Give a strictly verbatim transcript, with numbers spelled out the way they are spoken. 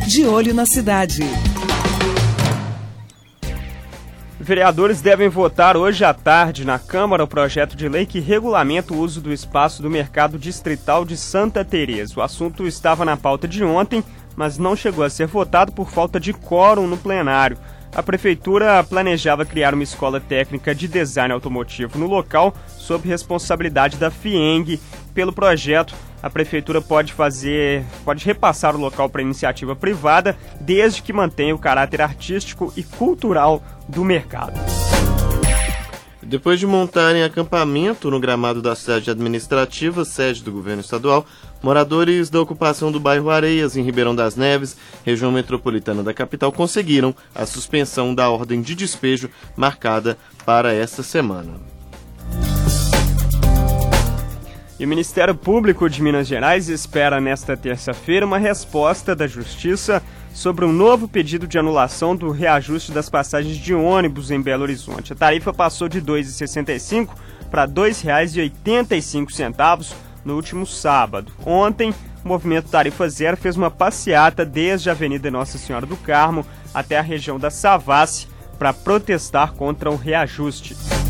De Olho na Cidade. Vereadores devem votar hoje à tarde na Câmara o projeto de lei que regulamenta o uso do espaço do Mercado Distrital de Santa Teresa. O assunto estava na pauta de ontem, mas não chegou a ser votado por falta de quórum no plenário. A Prefeitura planejava criar uma escola técnica de design automotivo no local, sob responsabilidade da FIENG. Pelo projeto, a Prefeitura pode fazer, pode repassar o local para iniciativa privada, desde que mantenha o caráter artístico e cultural do mercado. Depois de montarem acampamento no gramado da sede administrativa, sede do governo estadual, moradores da ocupação do bairro Areias, em Ribeirão das Neves, região metropolitana da capital, conseguiram a suspensão da ordem de despejo marcada para esta semana. E o Ministério Público de Minas Gerais espera nesta terça-feira uma resposta da Justiça sobre um novo pedido de anulação do reajuste das passagens de ônibus em Belo Horizonte. A tarifa passou de dois reais e sessenta e cinco centavos para dois reais e oitenta e cinco centavos no último sábado. Ontem, o movimento Tarifa Zero fez uma passeata desde a Avenida Nossa Senhora do Carmo até a região da Savassi para protestar contra o reajuste.